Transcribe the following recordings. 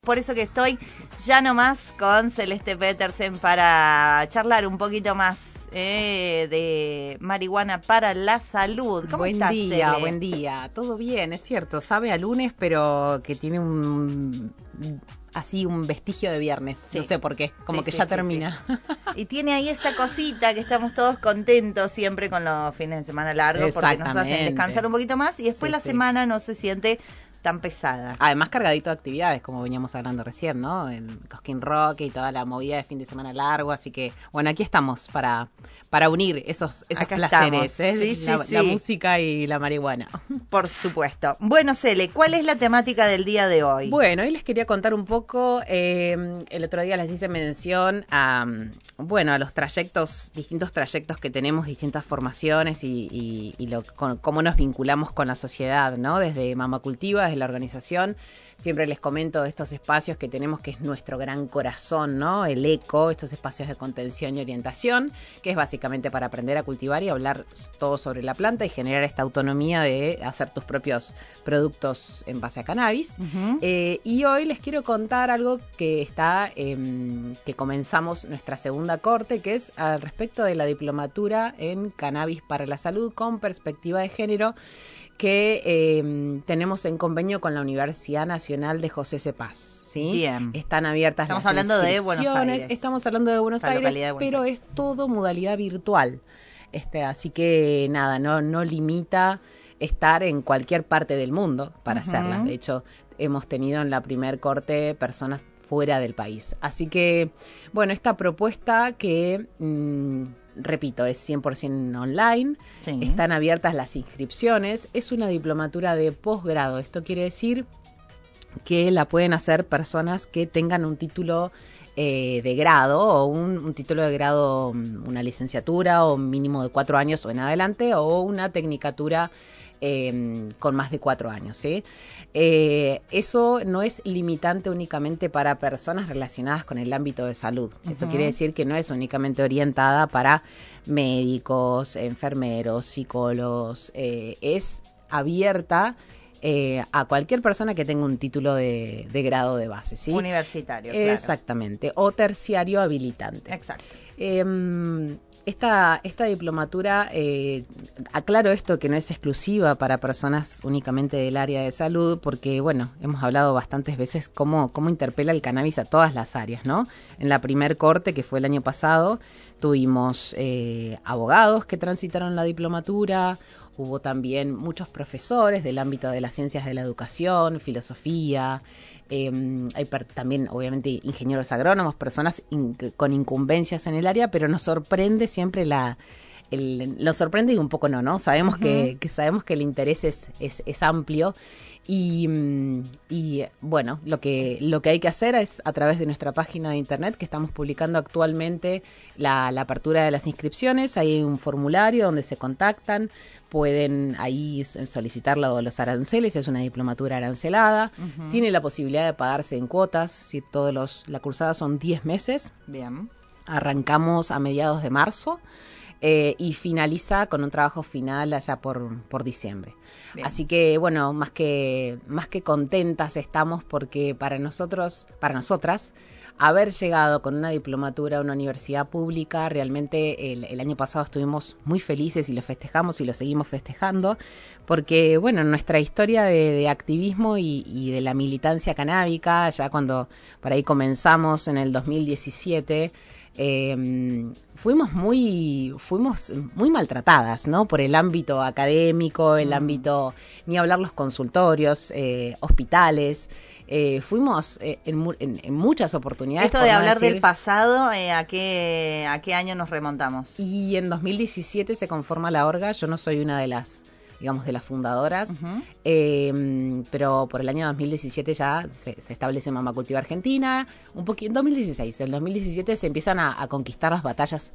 por eso que estoy ya nomás con Celeste Petersen para charlar un poquito más de marihuana para la salud. ¿Cómo estás, Cele? Buen día. Todo bien, es cierto. Sabe a lunes, pero que tiene un vestigio de viernes. Sí. No sé por qué, como que ya termina. Sí. Y tiene ahí esa cosita que estamos todos contentos siempre con los fines de semana largos porque nos hacen descansar un poquito más y después la semana no se siente tan pesada. Además cargadito de actividades, como veníamos hablando recién, ¿no? En Cosquín Rock y toda la movida de fin de semana largo, así que, bueno, aquí estamos para unir esos placeres, la música y la marihuana. Por supuesto. Bueno, Cele, ¿cuál es la temática del día de hoy? Bueno, hoy les quería contar un poco, el otro día les hice mención a los distintos trayectos que tenemos, distintas formaciones y cómo nos vinculamos con la sociedad, ¿no? Desde Mama Cultiva, desde la organización, siempre les comento de estos espacios que tenemos, que es nuestro gran corazón, ¿no? El ECO, estos espacios de contención y orientación, que es básicamente para aprender a cultivar y hablar todo sobre la planta y generar esta autonomía de hacer tus propios productos en base a cannabis. Uh-huh. Y hoy les quiero contar algo que que comenzamos nuestra segunda corte, que es al respecto de la diplomatura en cannabis para la salud con perspectiva de género, que tenemos en convenio con la Universidad Nacional de José Cepaz, ¿sí? Bien. Están abiertas las inscripciones. Estamos hablando de Buenos Aires. Estamos hablando de Buenos Aires, pero es todo modalidad virtual. Así que nada, no limita estar en cualquier parte del mundo para hacerla. De hecho, hemos tenido en la primer corte personas fuera del país. Así que, bueno, esta propuesta que... repito, es 100% online, sí. Están abiertas las inscripciones, es una diplomatura de posgrado, esto quiere decir que la pueden hacer personas que tengan un título de grado o un título de grado, una licenciatura o mínimo de 4 años o en adelante, o una tecnicatura con más de 4 años, ¿sí? Eso no es limitante únicamente para personas relacionadas con el ámbito de salud. Uh-huh. Esto quiere decir que no es únicamente orientada para médicos, enfermeros, psicólogos. Es abierta a cualquier persona que tenga un título de grado de base, ¿sí? Universitario, claro. Exactamente, o terciario habilitante. Exacto. Esta diplomatura, aclaro esto que no es exclusiva para personas únicamente del área de salud, porque, bueno, hemos hablado bastantes veces cómo interpela el cannabis a todas las áreas, ¿no? En la primer corte, que fue el año pasado, tuvimos abogados que transitaron la diplomatura, hubo también muchos profesores del ámbito de las ciencias de la educación, filosofía, hay también obviamente ingenieros agrónomos, personas con incumbencias en el área, pero nos sorprende siempre nos sorprende y un poco no, sabemos que sabemos que el interés es amplio y bueno, lo que hay que hacer es a través de nuestra página de internet, que estamos publicando actualmente la apertura de las inscripciones. Hay un formulario donde se contactan, pueden ahí solicitar los aranceles, es una diplomatura arancelada, tiene la posibilidad de pagarse en cuotas, si la cursada son 10 meses. Bien. Arrancamos a mediados de marzo. Y finaliza con un trabajo final allá por diciembre. Bien. Así que, bueno, más que contentas estamos, porque para nosotras, haber llegado con una diplomatura a una universidad pública, realmente el año pasado estuvimos muy felices y lo festejamos y lo seguimos festejando, porque, bueno, nuestra historia de activismo y de la militancia canábica, ya cuando por ahí comenzamos en el 2017, fuimos muy maltratadas, ¿no? Por el ámbito académico, el ámbito, ni hablar los consultorios, hospitales. Fuimos en muchas oportunidades. Esto de hablar del pasado, ¿a qué año nos remontamos? Y en 2017 se conforma la Orga. Yo no soy una de las fundadoras, pero por el año 2017 ya se establece Mama Cultiva Argentina, un poquito en 2016. En 2017 se empiezan a conquistar las batallas,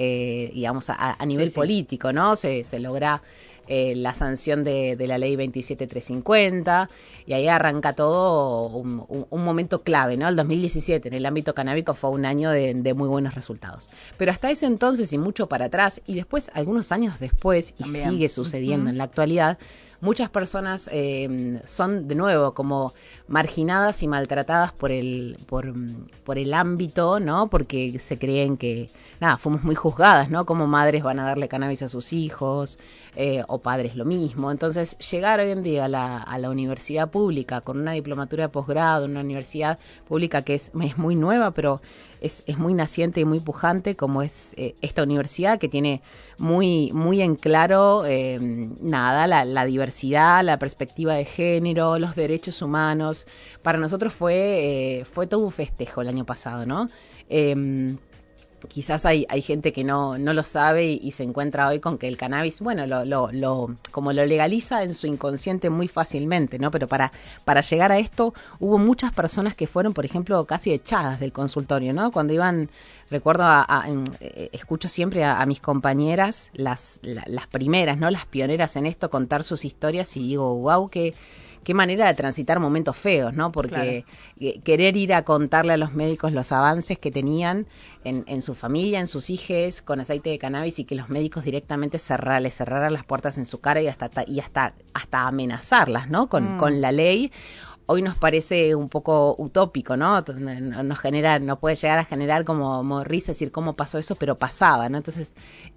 a nivel político, ¿no? Se logra la sanción de la ley 27350, y ahí arranca todo un momento clave, ¿no? El 2017 en el ámbito canábico fue un año de muy buenos resultados. Pero hasta ese entonces y mucho para atrás, y después, algunos años después, y también sigue sucediendo en la actualidad, muchas personas son, de nuevo, como marginadas y maltratadas por el ámbito, ¿no? Porque se creen que, fuimos muy juzgadas, ¿no? Como madres van a darle cannabis a sus hijos, o padres lo mismo. Entonces, llegar hoy en día a la universidad pública con una diplomatura de posgrado, una universidad pública que es muy nueva, pero es muy naciente y muy pujante, como es esta universidad, que tiene muy en claro la diversidad, la perspectiva de género, los derechos humanos. Para nosotros fue todo un festejo el año pasado, ¿no? Quizás hay gente que no lo sabe y se encuentra hoy con que el cannabis, bueno, como lo legaliza en su inconsciente muy fácilmente, ¿no? Pero para llegar a esto hubo muchas personas que fueron, por ejemplo, casi echadas del consultorio, ¿no? Cuando iban, recuerdo, escucho siempre a mis compañeras, las primeras, ¿no? Las pioneras en esto, contar sus historias, y digo, wow, qué manera de transitar momentos feos, ¿no? Porque querer ir a contarle a los médicos los avances que tenían en su familia, en sus hijos, con aceite de cannabis, y que los médicos directamente les cerraran las puertas en su cara y hasta amenazarlas, ¿no? Con la ley. Hoy nos parece un poco utópico, ¿no? No puede llegar a generar como risa decir cómo pasó eso, pero pasaba, ¿no? Entonces,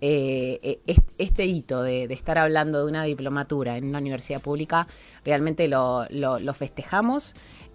este hito de estar hablando de una diplomatura en una universidad pública, realmente lo festejamos.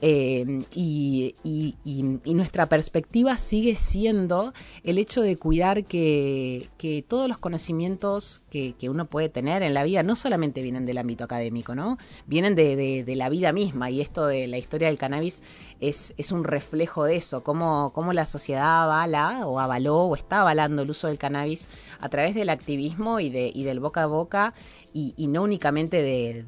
Y nuestra perspectiva sigue siendo el hecho de cuidar que todos los conocimientos que uno puede tener en la vida no solamente vienen del ámbito académico, ¿no? Vienen de la vida misma, y esto de la historia del cannabis es un reflejo de eso, cómo la sociedad avaló o está avalando el uso del cannabis a través del activismo y del boca a boca, y no únicamente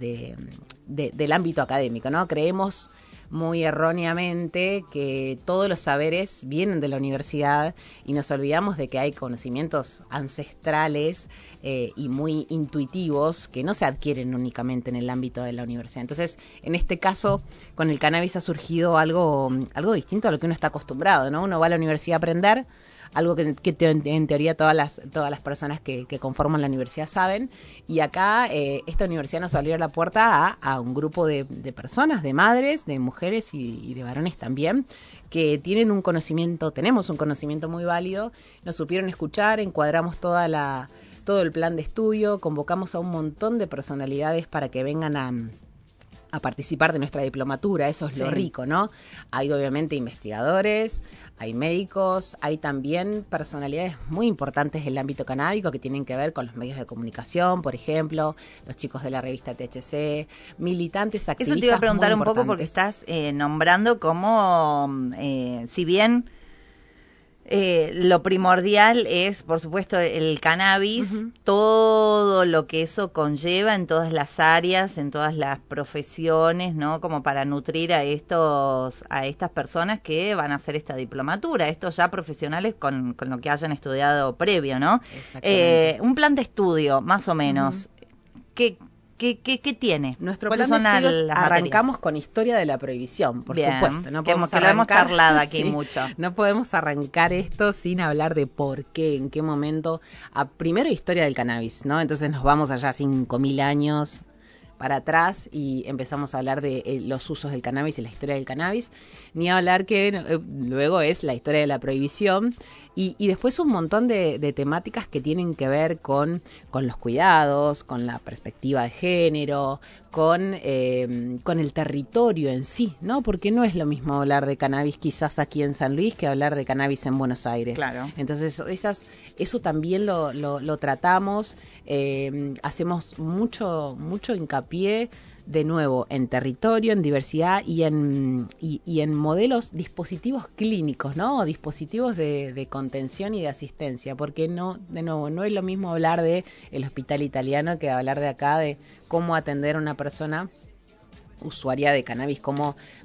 del ámbito académico, ¿no? Creemos muy erróneamente que todos los saberes vienen de la universidad, y nos olvidamos de que hay conocimientos ancestrales y muy intuitivos que no se adquieren únicamente en el ámbito de la universidad. Entonces, en este caso, con el cannabis ha surgido algo distinto a lo que uno está acostumbrado, ¿no? Uno va a la universidad a aprender algo que en teoría todas las personas que conforman la universidad saben, y acá esta universidad nos abrió la puerta a un grupo de personas, de madres, de mujeres y de varones también, que tenemos un conocimiento muy válido. Nos supieron escuchar, encuadramos todo el plan de estudio, convocamos a un montón de personalidades para que vengan a participar de nuestra diplomatura. Eso es lo rico, ¿no? Hay obviamente investigadores, hay médicos, hay también personalidades muy importantes del ámbito canábico que tienen que ver con los medios de comunicación, por ejemplo, los chicos de la revista THC, militantes, activistas. Eso te iba a preguntar un poco, porque estás nombrando como, si bien lo primordial es, por supuesto, el cannabis, todo lo que eso conlleva en todas las áreas, en todas las profesiones, ¿no? Como para nutrir a estas personas que van a hacer esta diplomatura, estos ya profesionales con lo que hayan estudiado previo, ¿no? Un plan de estudio, más o menos. ¿Qué tiene? Nuestro plan de estudios arrancamos con historia de la prohibición, por supuesto. No podemos que lo hemos charlado aquí mucho. No podemos arrancar esto sin hablar de por qué, en qué momento. Primero, historia del cannabis, ¿no? Entonces nos vamos allá 5.000 años para atrás y empezamos a hablar de los usos del cannabis y la historia del cannabis, ni hablar que luego es la historia de la prohibición, y después un montón de temáticas que tienen que ver con los cuidados, con la perspectiva de género, con el territorio en sí, ¿no? Porque no es lo mismo hablar de cannabis quizás aquí en San Luis que hablar de cannabis en Buenos Aires. Claro. Entonces eso también lo tratamos, hacemos mucho hincapié, de nuevo, en territorio, en diversidad y en modelos, dispositivos clínicos, ¿no? O dispositivos de contención y de asistencia, porque no es lo mismo hablar de el hospital italiano que hablar de acá, de cómo atender a una persona usuaria de cannabis, cómo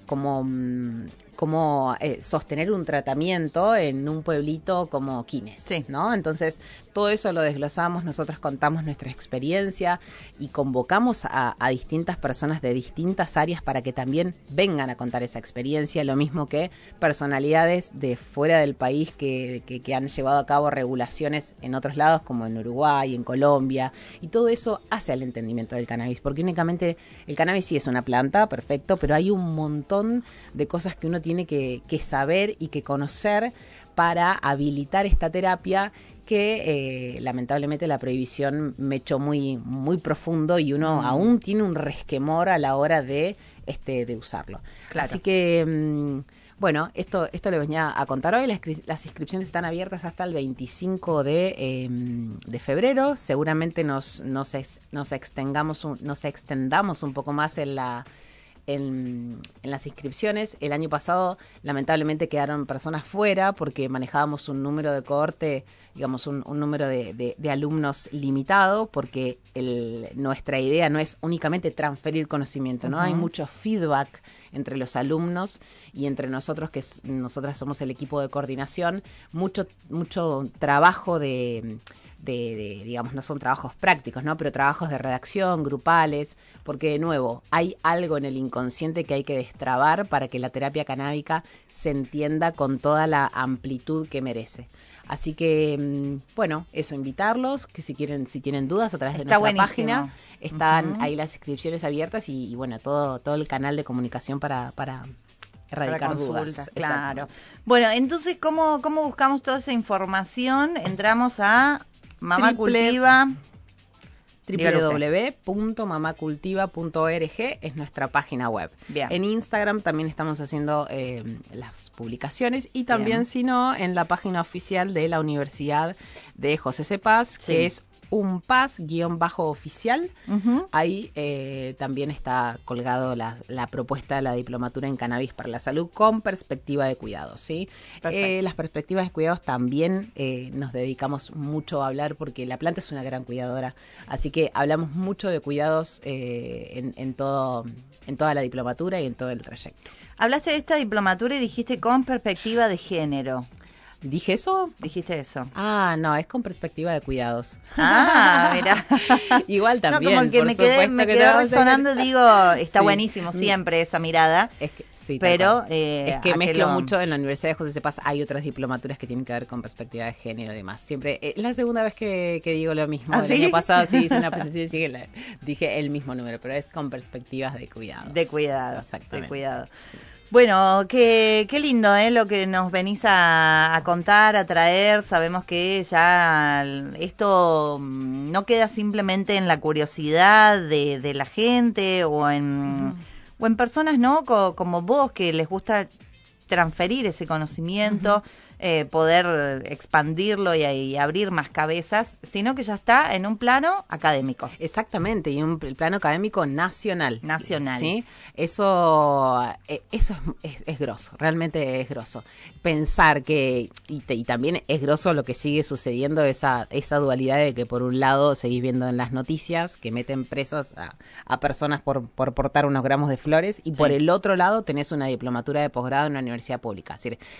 sostener un tratamiento en un pueblito como Quines, sí, ¿no? Entonces, todo eso lo desglosamos, nosotros contamos nuestra experiencia y convocamos a distintas personas de distintas áreas para que también vengan a contar esa experiencia, lo mismo que personalidades de fuera del país que han llevado a cabo regulaciones en otros lados, como en Uruguay, en Colombia, y todo eso hace al entendimiento del cannabis, porque únicamente el cannabis sí es una planta, perfecto, pero hay un montón de cosas que uno tiene que saber y que conocer para habilitar esta terapia que lamentablemente la prohibición me echó muy, muy profundo y uno aún tiene un resquemor a la hora de usarlo. Claro. Así que, bueno, esto le venía a contar hoy. Las inscripciones están abiertas hasta el 25 de febrero. Seguramente nos extendamos un poco más en las inscripciones. El año pasado lamentablemente quedaron personas fuera porque manejábamos un número de cohorte, digamos un número de alumnos limitado, porque nuestra idea no es únicamente transferir conocimiento, ¿no? Hay mucho feedback entre los alumnos y entre nosotros, nosotras somos el equipo de coordinación, mucho trabajo de digamos, no son trabajos prácticos, ¿no? Pero trabajos de redacción, grupales, porque de nuevo, hay algo en el inconsciente que hay que destrabar para que la terapia canábica se entienda con toda la amplitud que merece. Así que, bueno, eso, invitarlos, que si tienen dudas a través de nuestra página, están ahí las inscripciones abiertas y bueno, todo el canal de comunicación para erradicar dudas. Claro. Bueno, entonces, ¿cómo buscamos toda esa información? Entramos a Mamá Cultiva. www.mamacultiva.org es nuestra página web. Bien. En Instagram también estamos haciendo las publicaciones y también, si no, en la página oficial de la Universidad de José C. Paz, que es unpaz_oficial. Ahí también está colgado la propuesta de la diplomatura en cannabis para la salud con perspectiva de cuidados, ¿sí? Las perspectivas de cuidados también nos dedicamos mucho a hablar porque la planta es una gran cuidadora, así que hablamos mucho de cuidados en toda la diplomatura y en todo el trayecto. Hablaste de esta diplomatura y dijiste con perspectiva de género. ¿Dije eso? Dijiste eso. Ah, no, es con perspectiva de cuidados. Ah, mira. Igual también. No, como que me quedó resonando, digo, está buenísimo siempre esa mirada. Es que, sí, pero es que mezclo mucho. En la Universidad de José C. Paz hay otras diplomaturas que tienen que ver con perspectiva de género y demás. Siempre, es la segunda vez que digo lo mismo. ¿Ah, el año pasado sí hice una presentación y dije el mismo número, pero es con perspectivas de cuidados. De cuidado. Exactamente. De cuidado. Bueno, qué lindo lo que nos venís a contar, a traer. Sabemos que ya esto no queda simplemente en la curiosidad de la gente o en personas, ¿no? Como vos, que les gusta transferir ese conocimiento, poder expandirlo y abrir más cabezas, sino que ya está en un plano académico. Exactamente, y el plano académico nacional. ¿Sí? Eso es grosso, realmente es grosso. Pensar que, y también es grosso lo que sigue sucediendo, esa dualidad de que por un lado seguís viendo en las noticias que meten presos a personas por portar unos gramos de flores, y por el otro lado tenés una diplomatura de posgrado en una universidad pública. Es decir,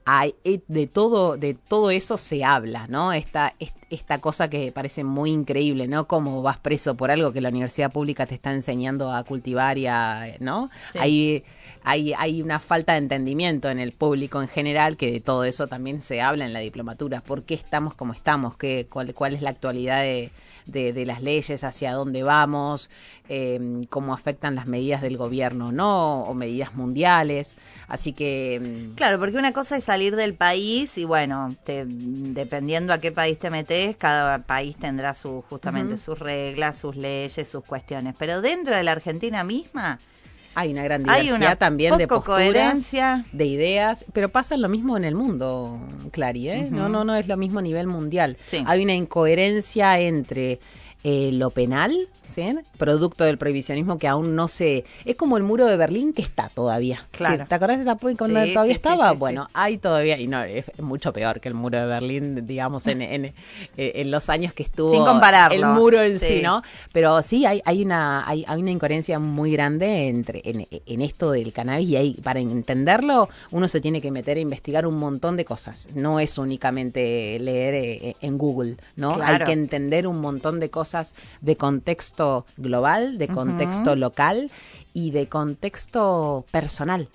de todo eso se habla, ¿no? Esta cosa que parece muy increíble, ¿no? Cómo vas preso por algo que la universidad pública te está enseñando a cultivar y ¿no? Sí. Hay una falta de entendimiento en el público en general, que de todo eso también se habla en la diplomatura. ¿Por qué estamos como estamos? ¿Cuál es la actualidad de las leyes? ¿Hacia dónde vamos? ¿Cómo afectan las medidas del gobierno, no? O medidas mundiales. Así que... Claro, porque una cosa es salir del país y bueno, dependiendo a qué país te metes, cada país tendrá justamente sus reglas, sus leyes, sus cuestiones. Pero dentro de la Argentina misma... Hay una gran diversidad también de posturas, coherencia, de ideas, pero pasa lo mismo en el mundo, Clary, ¿eh? No es lo mismo a nivel mundial. Sí. Hay una incoherencia entre lo penal, ¿sí? Producto del prohibicionismo que aún no se... Es como el muro de Berlín que está todavía. Claro. ¿Sí? ¿Te acordás de esa época cuando todavía estaba? Bueno, hay todavía, y no, es mucho peor que el muro de Berlín, digamos, en los años que estuvo sin compararlo, el muro en sí, ¿no? Pero sí, hay una incoherencia muy grande en esto del cannabis, y para entenderlo uno se tiene que meter a investigar un montón de cosas. No es únicamente leer en Google, ¿no? Claro. Hay que entender un montón de cosas de contexto global, de contexto local y de contexto personal.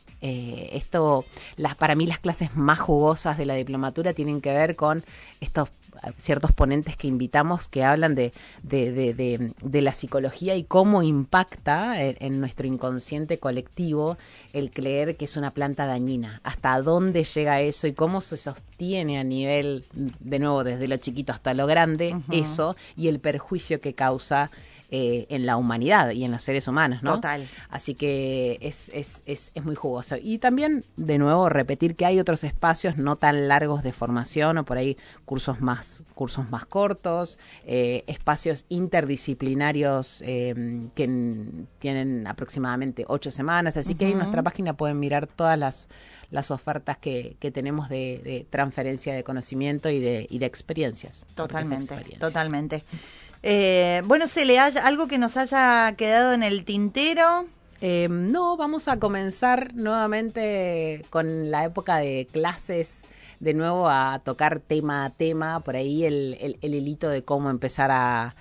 Para mí las clases más jugosas de la diplomatura tienen que ver con estos ciertos ponentes que invitamos que hablan de la psicología y cómo impacta en nuestro inconsciente colectivo el creer que es una planta dañina, hasta dónde llega eso y cómo se sostiene a nivel, de nuevo, desde lo chiquito hasta lo grande, eso, y el perjuicio que causa en la humanidad y en los seres humanos, ¿no? Total. Así que es muy jugoso. Y también, de nuevo, repetir que hay otros espacios no tan largos de formación, o por ahí cursos más cortos, espacios interdisciplinarios que tienen aproximadamente 8 semanas. Así que ahí en nuestra página pueden mirar todas las ofertas que tenemos de transferencia de conocimiento y de experiencias. Totalmente. Bueno, Cele, ¿algo que nos haya quedado en el tintero? No, vamos a comenzar nuevamente con la época de clases, de nuevo a tocar tema a tema, por ahí el hilito de cómo empezar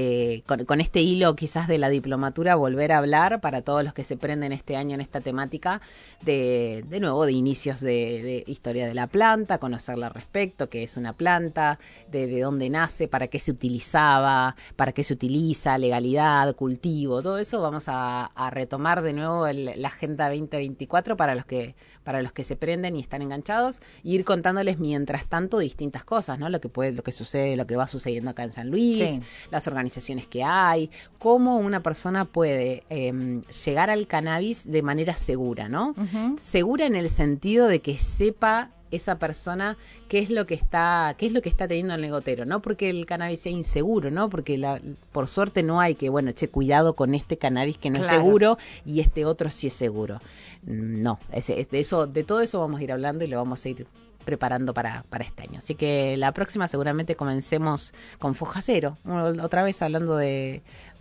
con este hilo quizás de la diplomatura, volver a hablar para todos los que se prenden este año en esta temática de nuevo, de inicios de historia de la planta, conocerla al respecto, qué es una planta, de dónde nace, para qué se utilizaba, para qué se utiliza, legalidad, cultivo, todo eso vamos a retomar de nuevo la Agenda 2024 para los que se prenden y están enganchados, y ir contándoles mientras tanto distintas cosas, ¿no? Lo que sucede, lo que va sucediendo acá en San Luis, las organizaciones que hay, cómo una persona puede llegar al cannabis de manera segura, ¿no? Segura en el sentido de que sepa esa persona qué es lo que está teniendo el negotero, no porque el cannabis sea inseguro, no porque por suerte no hay que, cuidado con este cannabis que no es seguro y este otro sí es seguro. No, de todo eso vamos a ir hablando y lo vamos a ir preparando para este año. Así que la próxima seguramente comencemos con Foja Cero, otra vez hablando de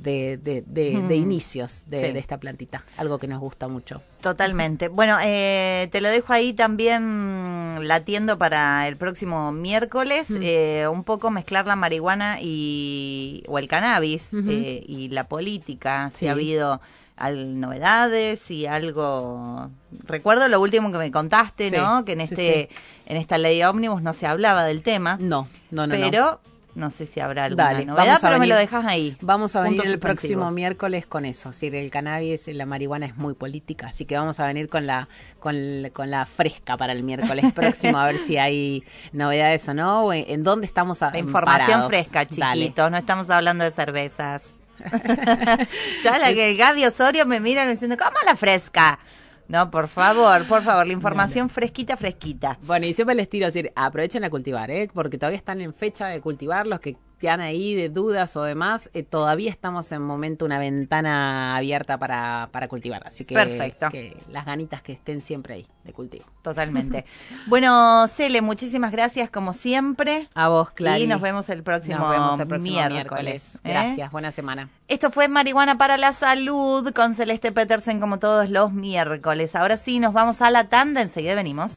inicios de esta plantita, algo que nos gusta mucho. Totalmente. Bueno, te lo dejo ahí también latiendo para el próximo miércoles, un poco mezclar la marihuana o el cannabis y la política, si ha habido novedades y algo. Recuerdo lo último que me contaste, ¿no? Que en esta ley ómnibus no se hablaba del tema. No. Pero no sé si habrá alguna novedad, pero me lo dejas ahí. Vamos a venir el próximo miércoles con eso. Es decir, el cannabis, la marihuana es muy política, así que vamos a venir con la fresca para el miércoles próximo, a ver si hay novedades o no, en dónde estamos la información fresca, chiquitos, no estamos hablando de cervezas. Ya que Gaby Osorio me mira diciendo, ¿cómo la fresca? No, por favor, la información fresquita. Bueno, y siempre les tiro decir, aprovechen a cultivar, porque todavía están en fecha de cultivar, los que están ahí de dudas o demás, todavía estamos en momento, una ventana abierta para cultivar, así que, perfecto, que las ganitas que estén siempre ahí de cultivo. Totalmente. Bueno, Cele, muchísimas gracias como siempre. A vos, Clary. Y nos vemos el próximo miércoles. Gracias, buena semana. Esto fue Marihuana para la Salud con Celeste Petersen como todos los miércoles. Ahora sí, nos vamos a la tanda, enseguida venimos.